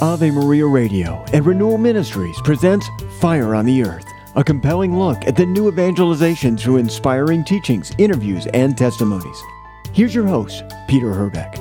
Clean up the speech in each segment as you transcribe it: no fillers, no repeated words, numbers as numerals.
Ave Maria Radio and Renewal Ministries presents Fire on the Earth, a compelling look at the new evangelization through inspiring teachings, interviews, and testimonies. Here's your host, Peter Herbeck.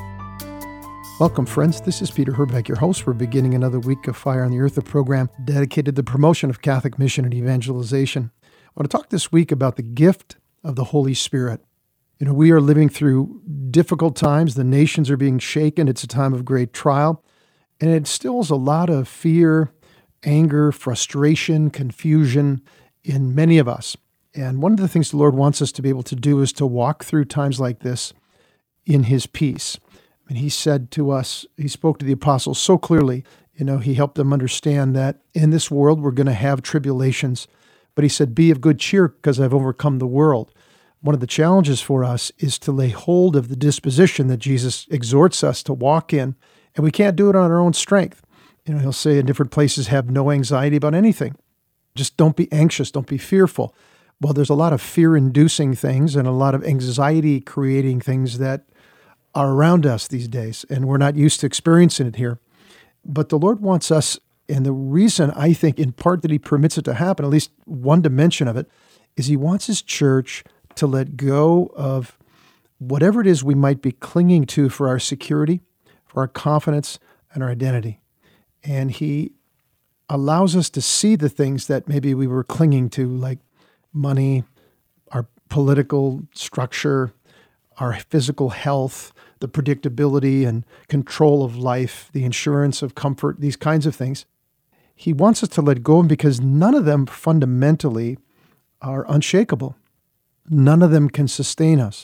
Welcome, friends. This is Peter Herbeck, your host. We're beginning another week of Fire on the Earth, a program dedicated to the promotion of Catholic mission and evangelization. I want to talk this week about the gift of the Holy Spirit. You know, we are living through difficult times. The nations are being shaken. It's a time of great trial. And it instills a lot of fear, anger, frustration, confusion in many of us. And one of the things the Lord wants us to be able to do is to walk through times like this in His peace. And He said to us, He spoke to the apostles so clearly, He helped them understand that in this world we're going to have tribulations. But He said, be of good cheer because I've overcome the world. One of the challenges for us is to lay hold of the disposition that Jesus exhorts us to walk in, and we can't do it on our own strength. He'll say in different places, have no anxiety about anything. Just don't be anxious, don't be fearful. Well, there's a lot of fear-inducing things and a lot of anxiety-creating things that are around us these days, and we're not used to experiencing it here. But the Lord wants us, and the reason I think in part that He permits it to happen, at least one dimension of it, is He wants His church to let go of whatever it is we might be clinging to for our security, for our confidence, and our identity. And He allows us to see the things that maybe we were clinging to, like money, our political structure, our physical health, the predictability and control of life, the insurance of comfort, these kinds of things. He wants us to let go of them because none of them fundamentally are unshakable. None of them can sustain us.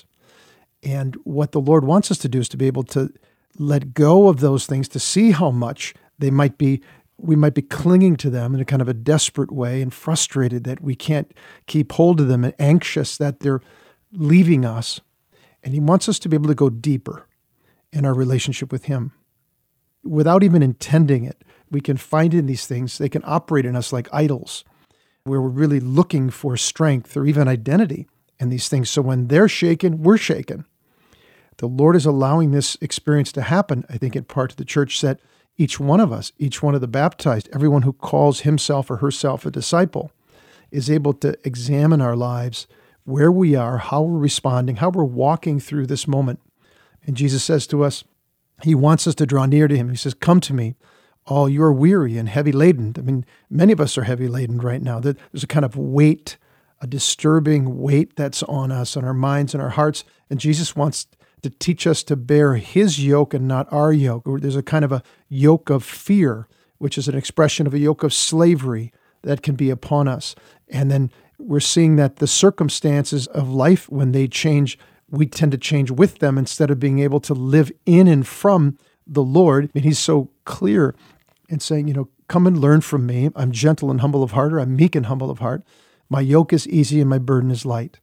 And what the Lord wants us to do is to be able to let go of those things, to see how much we might be clinging to them in a kind of a desperate way and frustrated that we can't keep hold of them and anxious that they're leaving us. And He wants us to be able to go deeper in our relationship with Him. Without even intending it, we can find in these things, they can operate in us like idols, where we're really looking for strength or even identity in these things. So when they're shaken, we're shaken. The Lord is allowing this experience to happen, I think, in part to the church, that each one of us, each one of the baptized, everyone who calls himself or herself a disciple, is able to examine our lives, where we are, how we're responding, how we're walking through this moment. And Jesus says to us, He wants us to draw near to Him. He says, come to me, all you are weary and heavy laden. I mean, many of us are heavy laden right now. There's a kind of weight, a disturbing weight that's on us, on our minds and our hearts. And Jesus wants to teach us to bear His yoke and not our yoke. There's a kind of a yoke of fear, which is an expression of a yoke of slavery that can be upon us. And then we're seeing that the circumstances of life, when they change, we tend to change with them instead of being able to live in and from the Lord. And He's so clear in saying, come and learn from me. I'm gentle and humble of heart, or I'm meek and humble of heart. My yoke is easy and my burden is light.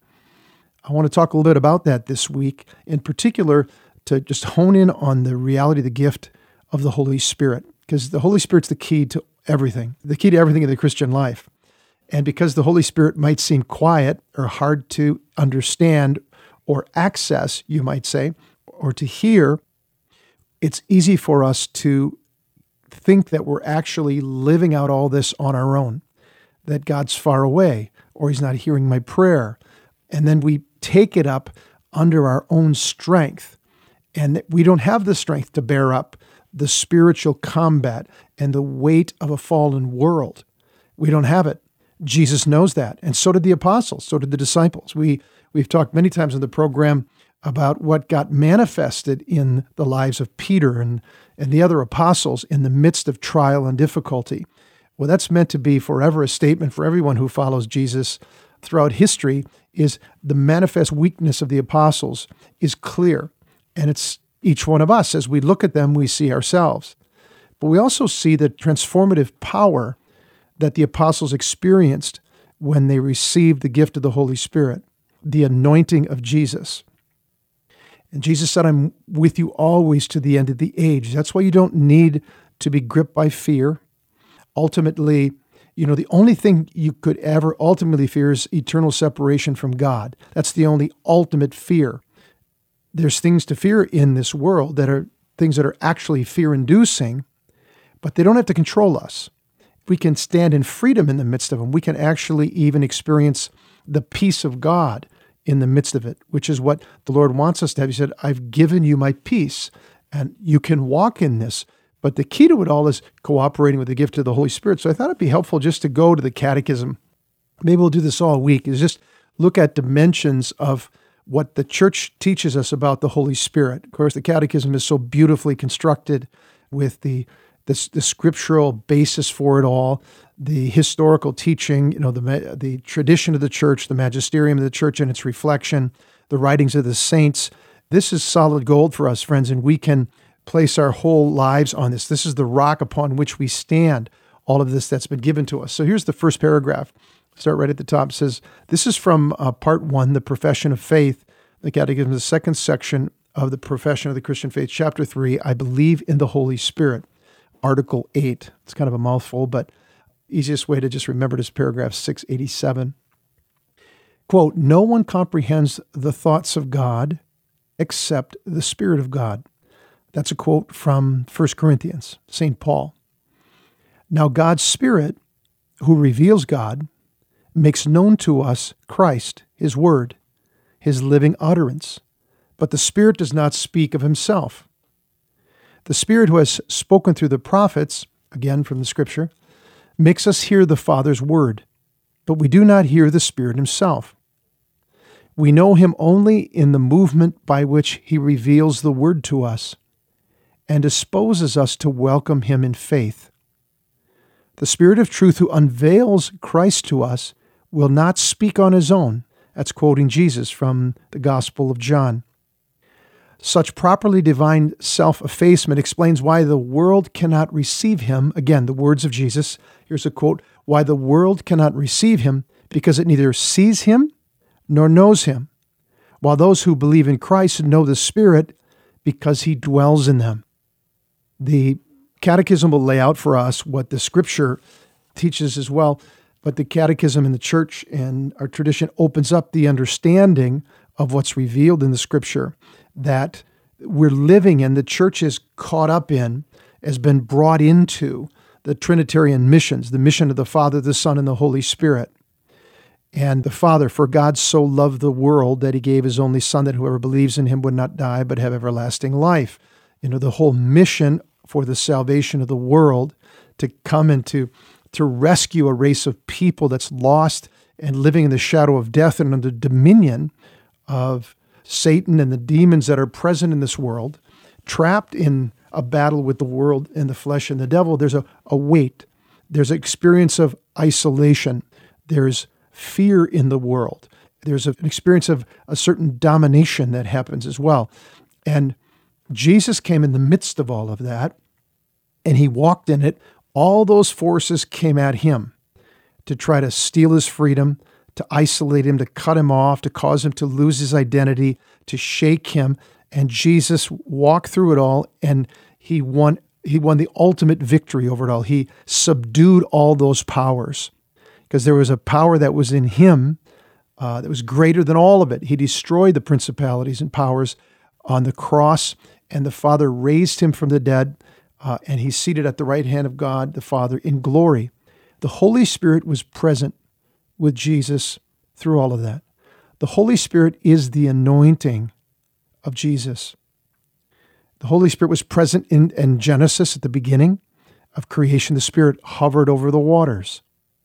I want to talk a little bit about that this week, in particular to just hone in on the reality, the gift of the Holy Spirit, because the Holy Spirit's the key to everything in the Christian life. And because the Holy Spirit might seem quiet or hard to understand or access, you might say, or to hear, it's easy for us to think that we're actually living out all this on our own, that God's far away, or He's not hearing my prayer. And then we take it up under our own strength. And we don't have the strength to bear up the spiritual combat and the weight of a fallen world. We don't have it. Jesus knows that. And so did the apostles, so did the disciples. We've talked many times in the program about what got manifested in the lives of Peter and the other apostles in the midst of trial and difficulty. Well, that's meant to be forever a statement for everyone who follows Jesus throughout history, is the manifest weakness of the apostles is clear. And it's each one of us. As we look at them, we see ourselves. But we also see the transformative power that the apostles experienced when they received the gift of the Holy Spirit, the anointing of Jesus. And Jesus said, I'm with you always to the end of the age. That's why you don't need to be gripped by fear. Ultimately, the only thing you could ever ultimately fear is eternal separation from God. That's the only ultimate fear. There's things to fear in this world that are things that are actually fear-inducing, but they don't have to control us. We can stand in freedom in the midst of them. We can actually even experience the peace of God in the midst of it, which is what the Lord wants us to have. He said, I've given you my peace, and you can walk in this. But the key to it all is cooperating with the gift of the Holy Spirit. So I thought it'd be helpful just to go to the Catechism. Maybe we'll do this all week, is just look at dimensions of what the church teaches us about the Holy Spirit. Of course, the Catechism is so beautifully constructed with the scriptural basis for it all, the historical teaching, the tradition of the church, the magisterium of the church and its reflection, the writings of the saints. This is solid gold for us, friends, and we can place our whole lives on this. This is the rock upon which we stand, all of this that's been given to us. So here's the first paragraph. Start right at the top. It says, this is from part 1, the Profession of Faith. The Catechism, the second section of the Profession of the Christian Faith, chapter 3, I believe in the Holy Spirit. Article 8. It's kind of a mouthful, but easiest way to just remember it is paragraph 687. Quote, no one comprehends the thoughts of God except the Spirit of God. That's a quote from 1 Corinthians, St. Paul. Now God's Spirit, who reveals God, makes known to us Christ, His Word, His living utterance. But the Spirit does not speak of Himself. The Spirit who has spoken through the prophets, again from the Scripture, makes us hear the Father's word, but we do not hear the Spirit Himself. We know Him only in the movement by which He reveals the word to us and disposes us to welcome Him in faith. The Spirit of truth who unveils Christ to us will not speak on His own. That's quoting Jesus from the Gospel of John. Such properly divine self-effacement explains why the world cannot receive Him. Again, the words of Jesus. Here's a quote, why the world cannot receive Him, because it neither sees Him nor knows Him, while those who believe in Christ know the Spirit because He dwells in them. The Catechism will lay out for us what the Scripture teaches as well, but the Catechism in the Church and our tradition opens up the understanding of what's revealed in the Scripture that we're living in, the Church is caught up in, has been brought into the Trinitarian missions, the mission of the Father, the Son, and the Holy Spirit. And the Father, for God so loved the world that He gave His only Son, that whoever believes in Him would not die but have everlasting life. The whole mission for the salvation of the world, to come and to rescue a race of people that's lost and living in the shadow of death and under dominion of Satan and the demons that are present in this world, trapped in a battle with the world and the flesh and the devil. There's a weight. There's an experience of isolation. There's fear in the world. There's an experience of a certain domination that happens as well. And Jesus came in the midst of all of that, and He walked in it. All those forces came at Him to try to steal His freedom, to isolate Him, to cut Him off, to cause Him to lose His identity, to shake Him. And Jesus walked through it all, and He won the ultimate victory over it all. He subdued all those powers, because there was a power that was in Him that was greater than all of it. He destroyed the principalities and powers on the cross, and the Father raised Him from the dead, and He's seated at the right hand of God, the Father, in glory. The Holy Spirit was present with Jesus through all of that. The Holy Spirit is the anointing of Jesus. The Holy Spirit was present in Genesis at the beginning of creation. The Spirit hovered over the waters.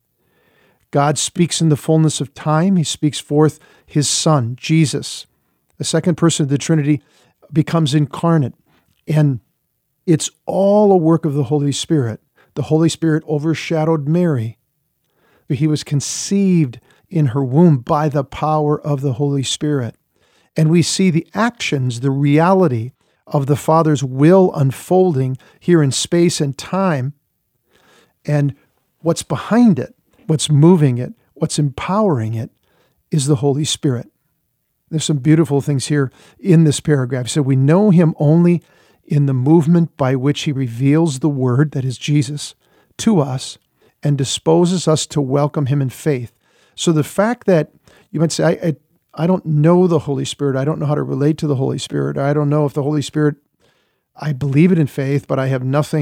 God speaks in the fullness of time. He speaks forth His Son, Jesus. The second person of the Trinity becomes incarnate. And it's all a work of the Holy Spirit. The Holy Spirit overshadowed Mary. He was conceived in her womb by the power of the Holy Spirit. And we see the actions, the reality of the Father's will unfolding here in space and time. And what's behind it, what's moving it, what's empowering it is the Holy Spirit. There's some beautiful things here in this paragraph. So we know Him only in the movement by which He reveals the Word, that is Jesus, to us, and disposes us to welcome Him in faith. So the fact that you might say, I don't know the Holy Spirit, I don't know how to relate to the Holy Spirit, I don't know if the Holy Spirit, I believe it in faith, but I have nothing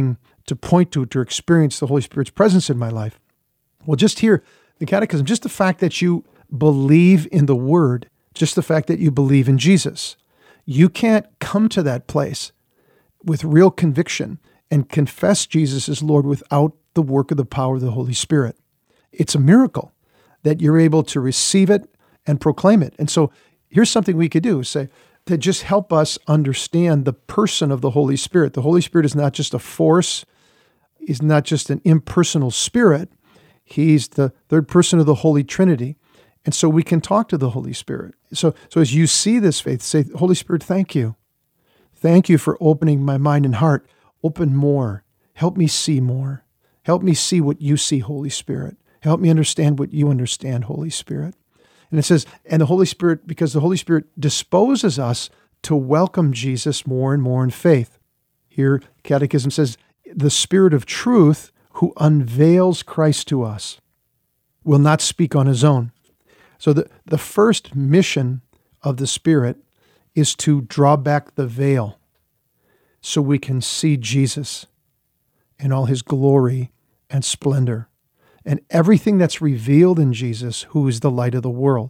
to point to experience the Holy Spirit's presence in my life? Well, just here, the Catechism, just the fact that you believe in the Word, just the fact that you believe in Jesus. You can't come to that place with real conviction and confess Jesus as Lord without the work of the power of the Holy Spirit. It's a miracle that you're able to receive it and proclaim it. And so here's something we could do, say, to just help us understand the person of the Holy Spirit. The Holy Spirit is not just a force. He's not just an impersonal spirit. He's the third person of the Holy Trinity. And so we can talk to the Holy Spirit. So as you see this faith, say, Holy Spirit, thank you. Thank you for opening my mind and heart. Open more. Help me see more. Help me see what you see, Holy Spirit. Help me understand what you understand, Holy Spirit. And it says, and the Holy Spirit, because the Holy Spirit disposes us to welcome Jesus more and more in faith. Here, Catechism says, the Spirit of truth who unveils Christ to us will not speak on his own. So the first mission of the Spirit is to draw back the veil so we can see Jesus in all his glory and splendor. And everything that's revealed in Jesus, who is the light of the world.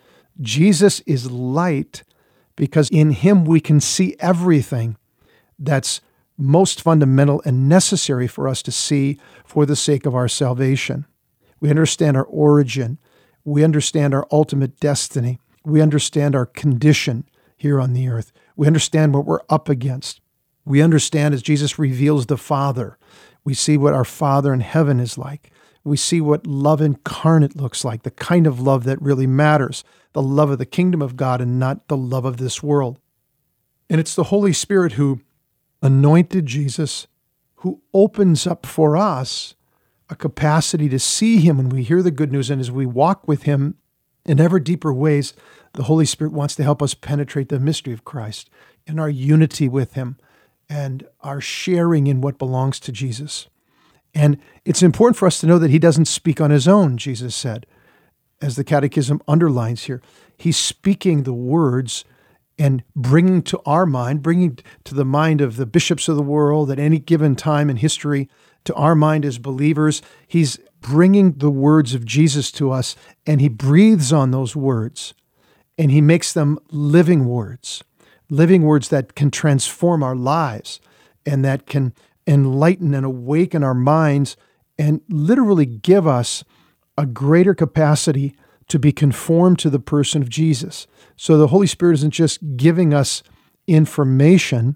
Jesus is light because in him we can see everything that's most fundamental and necessary for us to see for the sake of our salvation. We understand our origin. We understand our ultimate destiny. We understand our condition here on the earth. We understand what we're up against. We understand as Jesus reveals the Father. We see what our Father in heaven is like. We see what love incarnate looks like, the kind of love that really matters, the love of the kingdom of God and not the love of this world. And it's the Holy Spirit who anointed Jesus, who opens up for us a capacity to see him when we hear the good news. And as we walk with him in ever deeper ways, the Holy Spirit wants to help us penetrate the mystery of Christ in our unity with him and our sharing in what belongs to Jesus. And it's important for us to know that he doesn't speak on his own, Jesus said, as the Catechism underlines here. He's speaking the words and bringing to our mind, bringing to the mind of the bishops of the world at any given time in history, to our mind as believers. He's bringing the words of Jesus to us, and he breathes on those words, and he makes them living words that can transform our lives and that can enlighten and awaken our minds and literally give us a greater capacity to be conformed to the person of Jesus. So the Holy Spirit isn't just giving us information.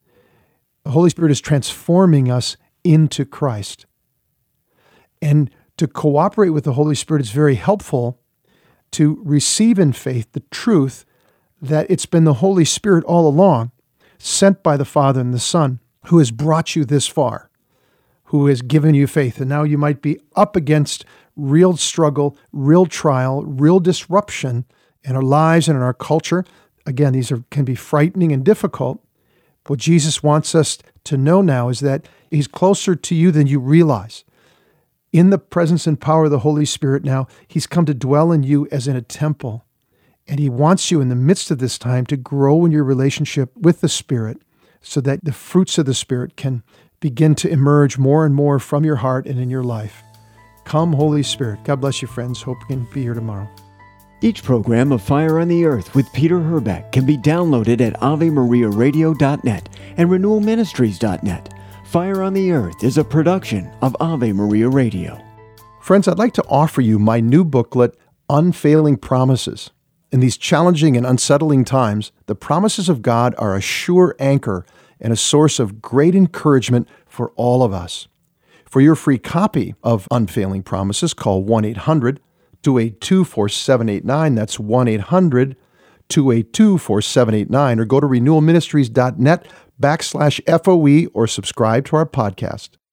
The Holy Spirit is transforming us into Christ. And to cooperate with the Holy Spirit is very helpful to receive in faith the truth that it's been the Holy Spirit all along, sent by the Father and the Son, who has brought you this far, who has given you faith. And now you might be up against real struggle, real trial, real disruption in our lives and in our culture. Again, these can be frightening and difficult. What Jesus wants us to know now is that he's closer to you than you realize. In the presence and power of the Holy Spirit now, he's come to dwell in you as in a temple. And he wants you in the midst of this time to grow in your relationship with the Spirit so that the fruits of the Spirit can begin to emerge more and more from your heart and in your life. Come, Holy Spirit. God bless you, friends. Hope you can be here tomorrow. Each program of Fire on the Earth with Peter Herbeck can be downloaded at AveMariaRadio.net and RenewalMinistries.net. Fire on the Earth is a production of Ave Maria Radio. Friends, I'd like to offer you my new booklet, Unfailing Promises. In these challenging and unsettling times, the promises of God are a sure anchor and a source of great encouragement for all of us. For your free copy of Unfailing Promises, call 1-800-282-4789. That's 1-800-282-4789. Or go to renewalministries.net/FOE or subscribe to our podcast.